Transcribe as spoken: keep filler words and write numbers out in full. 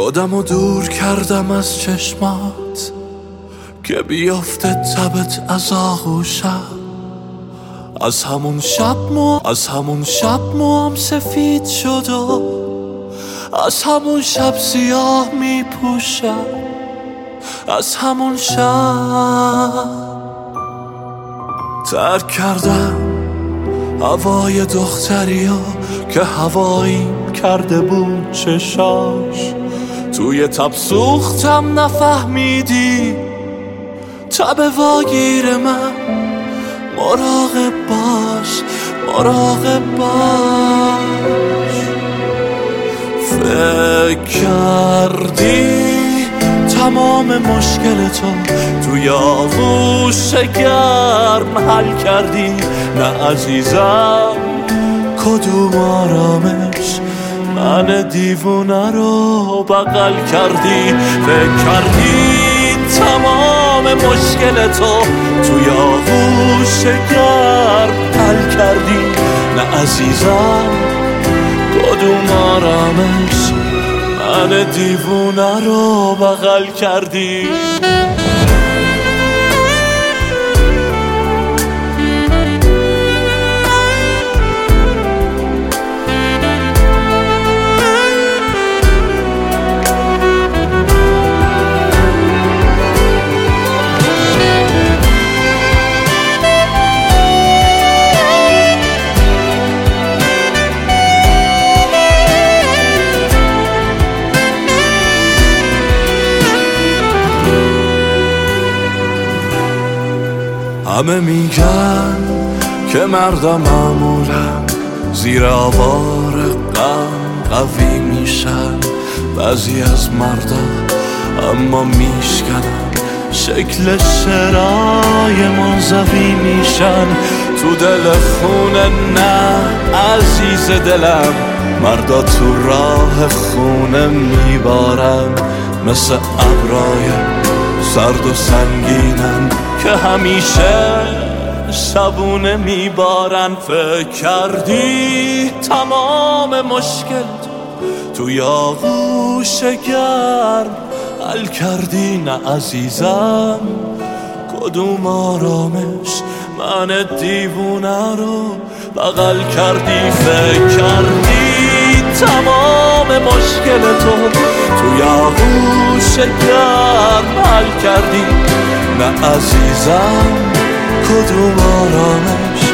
خودمو دور کردم از چشمات که بیافته تبت از آغوشم. از همون شب مو از همون شب موام سفید شد و از همون شب سیاه می پوشم. از همون شب ترک کردم هوای دختریو که هواییم کرده بود چشاش. توی تب سوختم نفهمیدی تب واگیر من. مراقب باش مراقب باش. فکر کردی تمام مشکل تو توی آغوش گرم حل کردی؟ نه عزیزم کدوم آرامش من دیوونه رو بغل کردی؟ فکر کردی تمام مشکل تو توی آغوش گرم حل کردی؟ نه عزیزم کدوم آرامش من دیوونه رو بغل کردی؟ همه میگن که مردم معمولا زیر آوار غم قوی میشن. بعضی از مردا اما میشکنن شکل شعرهای منزوی میشن. تو دل خونه نه عزیز دلم، مردا تو راه خونه میبارن. مثل ابرای سرد و سنگینن که همیشه شبونه میبارن. فکر کردی تمام مشکل توی آغوش گرم حل کردی؟ نه عزیزم کدوم آرامش من دیوونه رو بغل کردی؟ فکر کردی تمام مشکل تو توی آغوش گرم حل کردی؟ نه عزیزم کدوم آرامش